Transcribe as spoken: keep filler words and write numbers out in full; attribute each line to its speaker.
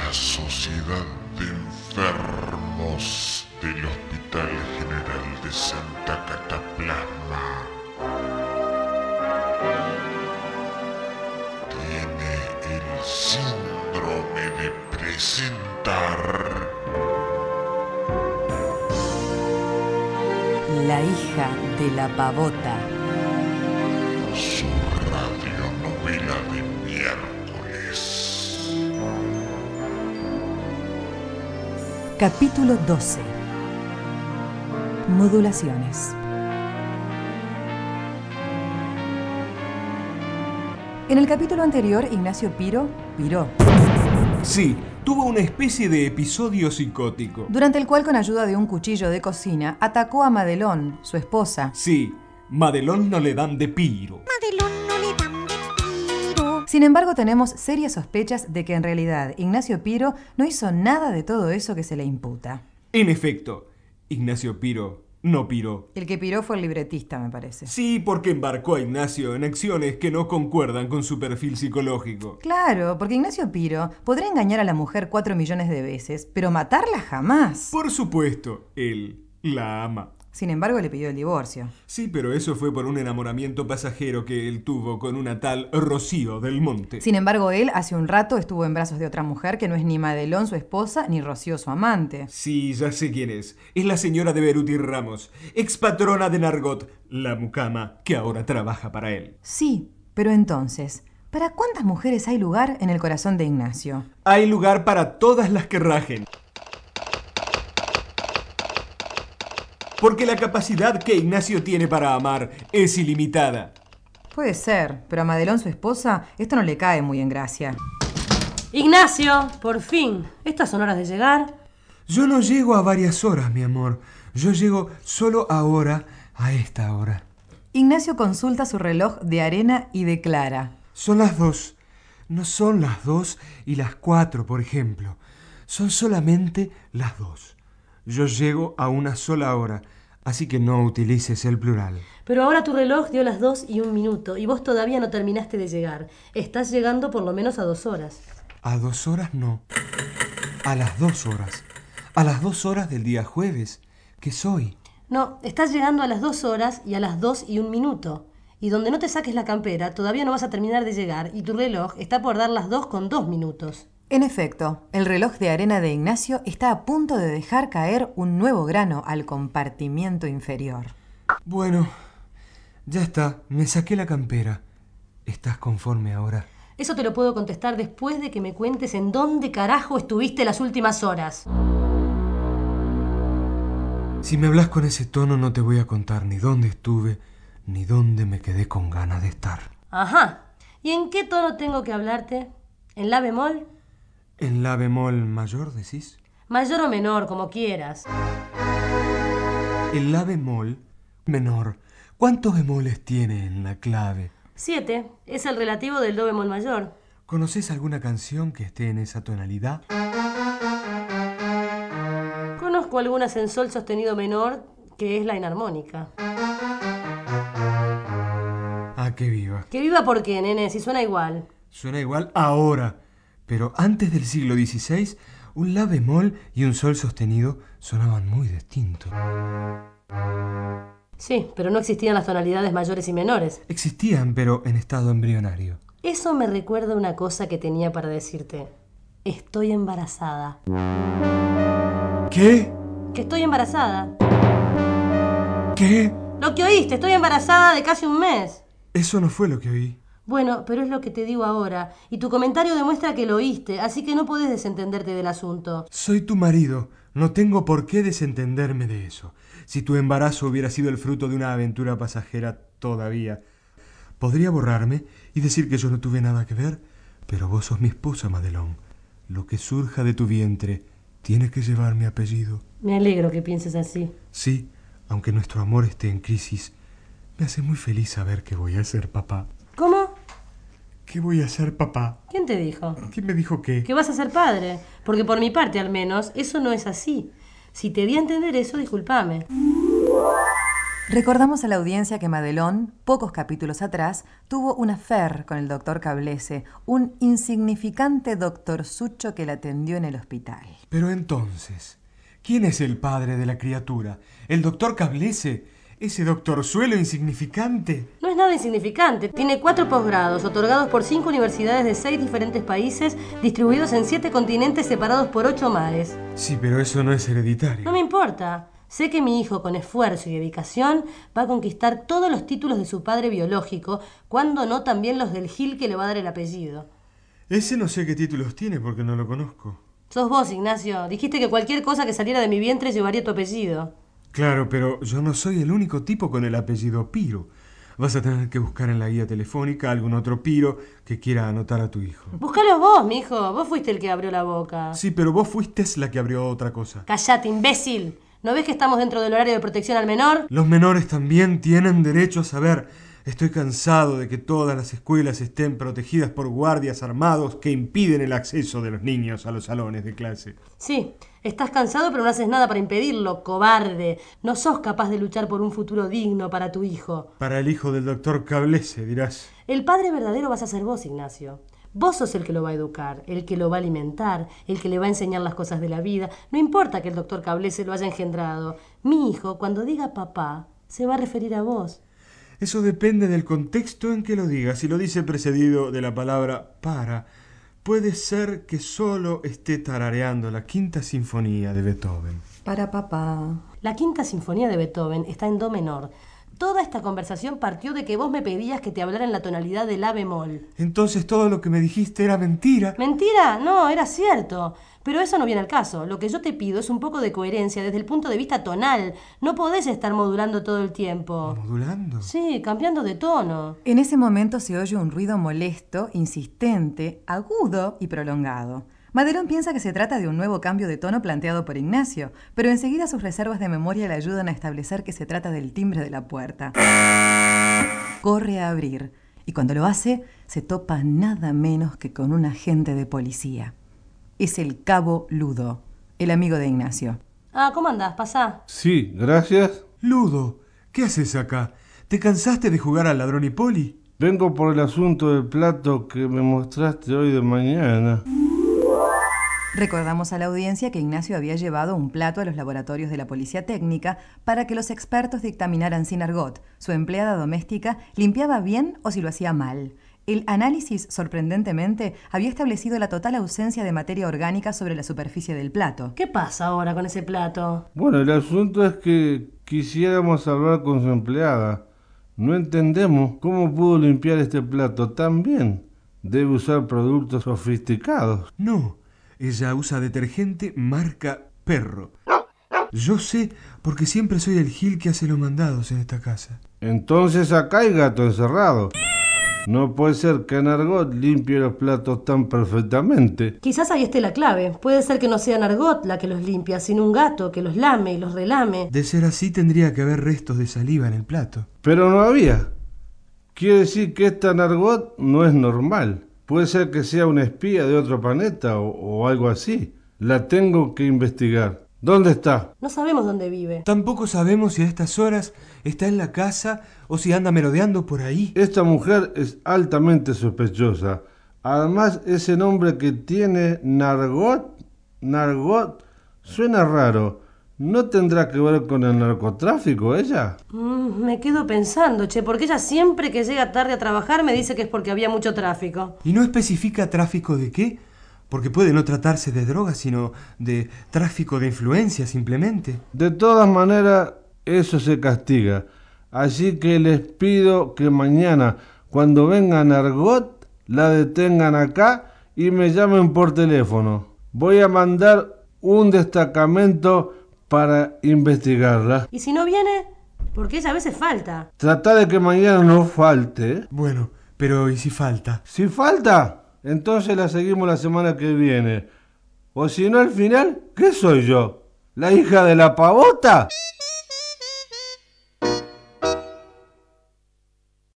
Speaker 1: la Sociedad de Enfermos del Hospital General de Santa Cataplasma tiene el síndrome de presentar
Speaker 2: La hija de la pavota,
Speaker 1: su radionovela de miércoles.
Speaker 2: capítulo doce. Modulaciones. En el capítulo anterior, Ignacio Piro piró,
Speaker 3: Sí, tuvo una especie de episodio psicótico.
Speaker 2: durante el cual, con ayuda de un cuchillo de cocina, atacó a Madelón, su esposa.
Speaker 3: Sí, Madelón no le dan de piro.
Speaker 2: Sin embargo, tenemos serias sospechas de que en realidad Ignacio Piro no hizo nada de todo eso que se le imputa.
Speaker 3: En efecto, Ignacio Piro no piró.
Speaker 2: El que piró fue el libretista, me parece.
Speaker 3: Sí, porque embarcó a Ignacio en acciones que no concuerdan con su perfil psicológico.
Speaker 2: Claro, porque Ignacio Piro podrá engañar a la mujer cuatro millones de veces, pero matarla jamás.
Speaker 3: Por supuesto, él la ama.
Speaker 2: Sin embargo, le pidió el divorcio.
Speaker 3: Sí, pero eso fue por un enamoramiento pasajero que él tuvo con una tal Rocío del Monte.
Speaker 2: Sin embargo, él hace un rato estuvo en brazos de otra mujer que no es ni Madelón, su esposa, ni Rocío, su amante.
Speaker 3: Sí, ya sé quién es. Es la señora de Beruti Ramos, expatrona de Nargot, la mucama que ahora trabaja para él.
Speaker 2: Sí, pero entonces, ¿para cuántas mujeres hay lugar en el corazón de Ignacio?
Speaker 3: Hay lugar para todas las que rajen. Porque la capacidad que Ignacio tiene para amar es ilimitada.
Speaker 2: Puede ser, pero a Madelón, su esposa, esto no le cae muy en gracia.
Speaker 4: Ignacio, por fin. ¿Estas son horas de llegar?
Speaker 3: Yo no llego a varias horas, mi amor. Yo llego solo ahora, a esta hora.
Speaker 2: Ignacio consulta su reloj de arena y declara:
Speaker 3: Son las dos. No son las dos y las cuatro, por ejemplo. Son solamente las dos. Yo llego a una sola hora, así que no utilices el plural.
Speaker 4: Pero ahora tu reloj dio las dos y un minuto y vos todavía no terminaste de llegar. Estás llegando por lo menos a dos horas.
Speaker 3: A dos horas no. A las dos horas. A las dos horas del día jueves, que soy.
Speaker 4: No, estás llegando a las dos horas y a las dos y un minuto. Y donde no te saques la campera, todavía no vas a terminar de llegar y tu reloj está por dar las dos con dos minutos.
Speaker 2: En efecto, el reloj de arena de Ignacio está a punto de dejar caer un nuevo grano al compartimiento inferior.
Speaker 3: Bueno, ya está. Me saqué la campera. ¿Estás conforme ahora?
Speaker 4: Eso te lo puedo contestar después de que me cuentes en dónde carajo estuviste las últimas horas.
Speaker 3: Si me hablas con ese tono no te voy a contar ni dónde estuve, ni dónde me quedé con ganas de estar.
Speaker 4: Ajá. ¿Y en qué tono tengo que hablarte? ¿En la bemol?
Speaker 3: ¿En la bemol mayor, decís?
Speaker 4: Mayor o menor, como quieras.
Speaker 3: El la bemol menor. ¿Cuántos bemoles tiene en la clave?
Speaker 4: Siete. Es el relativo del do bemol mayor.
Speaker 3: ¿Conoces alguna canción que esté en esa tonalidad?
Speaker 4: Conozco algunas en sol sostenido menor, que es la enarmónica.
Speaker 3: Ah, que viva.
Speaker 4: Que viva por qué, nene, si suena igual.
Speaker 3: Suena igual ahora. Pero antes del siglo dieciséis, un la bemol y un sol sostenido sonaban muy distintos.
Speaker 4: Sí, pero no existían las tonalidades mayores y menores.
Speaker 3: Existían, pero en estado embrionario.
Speaker 4: Eso me recuerda una cosa que tenía para decirte. Estoy embarazada.
Speaker 3: ¿Qué?
Speaker 4: Que estoy embarazada.
Speaker 3: ¿Qué?
Speaker 4: Lo que oíste, estoy embarazada de casi un mes.
Speaker 3: Eso no fue lo que oí.
Speaker 4: Bueno, pero es lo que te digo ahora, y tu comentario demuestra que lo oíste, así que no podés desentenderte del asunto.
Speaker 3: Soy tu marido. No tengo por qué desentenderme de eso. Si tu embarazo hubiera sido el fruto de una aventura pasajera todavía, podría borrarme y decir que yo no tuve nada que ver, pero vos sos mi esposa, Madelón. Lo que surja de tu vientre tiene que llevar mi apellido.
Speaker 4: Me alegro que pienses así.
Speaker 3: Sí, aunque nuestro amor esté en crisis, me hace muy feliz saber que voy a ser papá.
Speaker 4: ¿Cómo?
Speaker 3: ¿Qué voy a ser papá?
Speaker 4: ¿Quién te dijo?
Speaker 3: ¿Quién me dijo qué?
Speaker 4: Que vas a ser padre. Porque por mi parte, al menos, eso no es así. Si te di a entender eso, discúlpame.
Speaker 2: Recordamos a la audiencia que Madelón, pocos capítulos atrás, tuvo un affair con el doctor Cablese, un insignificante doctorzucho que la atendió en el hospital.
Speaker 3: Pero entonces, ¿quién es el padre de la criatura? ¿El doctor Cablese? ¿Ese doctorzuelo insignificante?
Speaker 4: No es nada insignificante. Tiene cuatro posgrados, otorgados por cinco universidades de seis diferentes países, distribuidos en siete continentes separados por ocho mares.
Speaker 3: Sí, pero eso no es hereditario.
Speaker 4: No me importa. Sé que mi hijo, con esfuerzo y dedicación, va a conquistar todos los títulos de su padre biológico, cuando no también los del Gil que le va a dar el apellido.
Speaker 3: Ese no sé qué títulos tiene porque no lo conozco.
Speaker 4: Sos vos, Ignacio. Dijiste que cualquier cosa que saliera de mi vientre llevaría tu apellido.
Speaker 3: Claro, pero yo no soy el único tipo con el apellido Piro. Vas a tener que buscar en la guía telefónica algún otro Piro que quiera anotar a tu hijo.
Speaker 4: Búscalo vos, mijo. Vos fuiste el que abrió la boca.
Speaker 3: Sí, pero vos fuiste la que abrió otra cosa.
Speaker 4: Cállate, imbécil. ¿No ves que estamos dentro del horario de protección al menor?
Speaker 3: Los menores también tienen derecho a saber. Estoy cansado de que todas las escuelas estén protegidas por guardias armados que impiden el acceso de los niños a los salones de clase.
Speaker 4: Sí, estás cansado pero no haces nada para impedirlo, cobarde. No sos capaz de luchar por un futuro digno para tu hijo.
Speaker 3: Para el hijo del doctor Cablese, dirás.
Speaker 4: El padre verdadero vas a ser vos, Ignacio. Vos sos el que lo va a educar, el que lo va a alimentar, el que le va a enseñar las cosas de la vida. No importa que el doctor Cablese lo haya engendrado. Mi hijo, cuando diga papá, se va a referir a vos.
Speaker 3: Eso depende del contexto en que lo diga. Si lo dice precedido de la palabra para, puede ser que solo esté tarareando la quinta sinfonía de Beethoven.
Speaker 2: Para papá.
Speaker 4: La quinta sinfonía de Beethoven está en do menor. Toda esta conversación partió de que vos me pedías que te hablara en la tonalidad de la bemol.
Speaker 3: Entonces todo lo que me dijiste era mentira.
Speaker 4: ¿Mentira? No, era cierto. Pero eso no viene al caso. Lo que yo te pido es un poco de coherencia desde el punto de vista tonal. No podés estar modulando todo el tiempo.
Speaker 3: ¿Modulando?
Speaker 4: Sí, cambiando de tono.
Speaker 2: En ese momento se oye un ruido molesto, insistente, agudo y prolongado. Madelón piensa que se trata de un nuevo cambio de tono planteado por Ignacio, pero enseguida sus reservas de memoria le ayudan a establecer que se trata del timbre de la puerta. Corre a abrir, y cuando lo hace, se topa nada menos que con un agente de policía. Es el cabo Ludo, el amigo de Ignacio.
Speaker 4: Ah, ¿cómo andás? Pasá.
Speaker 5: Sí, gracias.
Speaker 3: Ludo, ¿qué haces acá? ¿Te cansaste de jugar al ladrón y poli?
Speaker 5: Vengo por el asunto del plato que me mostraste hoy de mañana.
Speaker 2: Recordamos a la audiencia que Ignacio había llevado un plato a los laboratorios de la Policía Técnica para que los expertos dictaminaran si Nargot, su empleada doméstica, limpiaba bien o si lo hacía mal. El análisis, sorprendentemente, había establecido la total ausencia de materia orgánica sobre la superficie del plato.
Speaker 4: ¿Qué pasa ahora con ese plato?
Speaker 5: Bueno, el asunto es que quisiéramos hablar con su empleada. No entendemos cómo pudo limpiar este plato tan bien. Debe usar productos sofisticados.
Speaker 3: No, ella usa detergente marca Perro. Yo sé porque siempre soy el Gil que hace los mandados en esta casa.
Speaker 5: Entonces acá hay gato encerrado. No puede ser que Nargot limpie los platos tan perfectamente.
Speaker 4: Quizás ahí esté la clave. Puede ser que no sea Nargot la que los limpia, sino un gato que los lame y los relame.
Speaker 3: De ser así tendría que haber restos de saliva en el plato.
Speaker 5: Pero no había. Quiere decir que esta Nargot no es normal. Puede ser que sea una espía de otro planeta o, o algo así. La tengo que investigar. ¿Dónde está?
Speaker 4: No sabemos dónde vive.
Speaker 3: Tampoco sabemos si a estas horas está en la casa o si anda merodeando por ahí.
Speaker 5: Esta mujer es altamente sospechosa. Además, ese nombre que tiene, Nargot, Nargot, suena raro. ¿No tendrá que ver con el narcotráfico ella?
Speaker 4: Mm, me quedo pensando, che, porque ella siempre que llega tarde a trabajar me dice que es porque había mucho tráfico.
Speaker 3: ¿Y no especifica tráfico de qué? Porque puede no tratarse de drogas, sino de tráfico de influencia simplemente.
Speaker 5: De todas maneras, eso se castiga. Así que les pido que mañana, cuando venga Nargot, la detengan acá y me llamen por teléfono. Voy a mandar un destacamento para investigarla.
Speaker 4: ¿Y si no viene? Porque ella a veces falta.
Speaker 5: Trata de que mañana no falte.
Speaker 3: Bueno, pero ¿y si falta?
Speaker 5: Si falta, entonces la seguimos la semana que viene. O si no, al final, ¿qué soy yo? ¿La hija de la pavota?